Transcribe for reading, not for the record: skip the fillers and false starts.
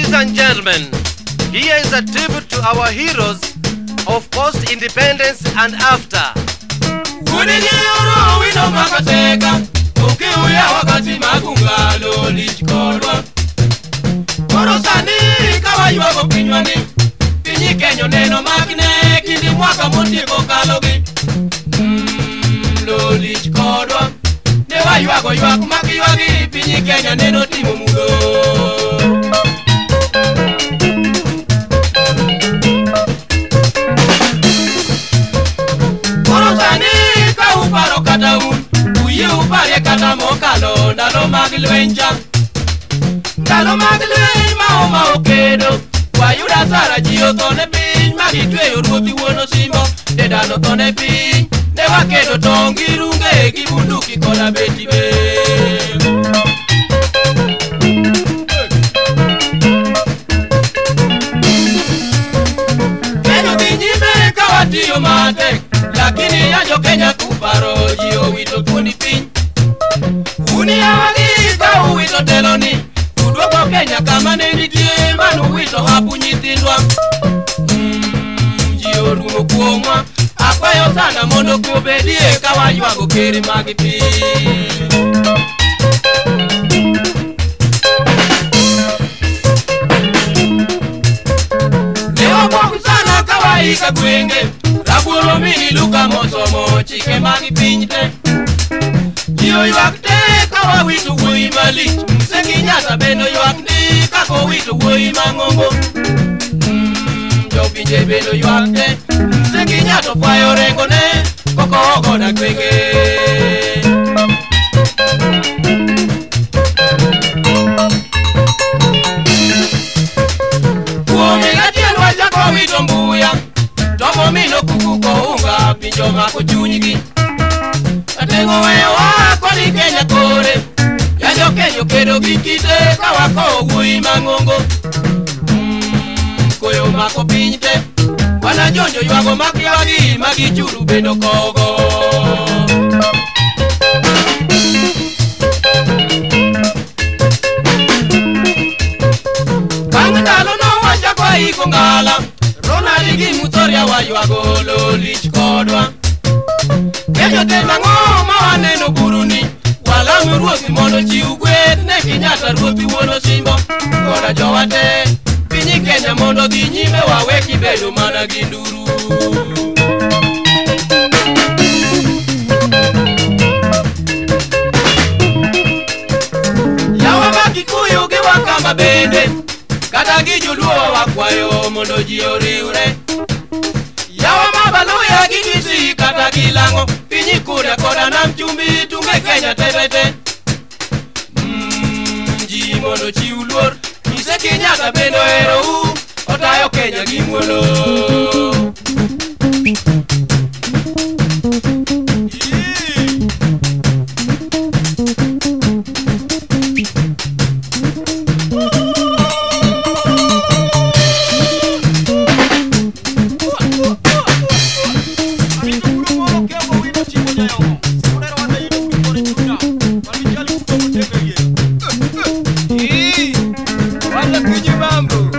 Ladies and gentlemen, here is a tribute to our heroes of post-independence and after. Dalo magilwen ma okedo wayuda sara jio tone piny magitweyo ruothi wuono simbo de dalo tone piny ne wakedo tongi runge gi bunduki koda beti be kedo dhi nyime ka watiyo matek lakini ya jo Kenya kuparo jio wito tuoni piny uni awagi ka uwito teloni udwoko Kenya kama ne nitie manu wito hapu nyithindwa ji orumo kuomwa akwayo sana mondo kubedie ka waywago keri mag pi ne wabok sana ka waika gwenge rabuolo mini luka mosomo chike mag piny te Jio ywak te ka wawito wuoyi malich Mseki nyata bendo ywak ni kako wito wuoyi mang'ongo Jopinje bendo ywak te Mseki nyata fwayo rengo ne Koko ogoda kwenge Kuomi gatiel wachako wito mbuya Tomo mino kuku ko unga Pinjo mako chunygi Atengo weyo wako ni Kenya kore Yajo Kenya kedo gikite Kawako wuoyi mang'ongo Koyo mako pinyte Wana jonjo ywago makiwagi Magichuru bendo kogo Kang dalo no wacha kwa iko ngala Ronald gi Mutoria wa ywago lolich kodwa Kejo te mang'o ma waneno buruni Walang' ruothi mondo chiw gweth ne Kenyatta ruothi wuono simbo Koda jowate piny Kenya mondo dhi nyime waweki bedo mana gi nduru Yawa ma Kikuyu gi Wakamba bende Kata gi Joluo wakwayo mondo ji oriwre Yawa mabaluya gi Kisii kata gi Lang'o Pinyi Kuria koda Nam Chumbi tunge Kenya tetete Ji mondo chiw luor Nyise Kenyatta bendo hero Otayo Kenya gi muolo Wala kunyi mambo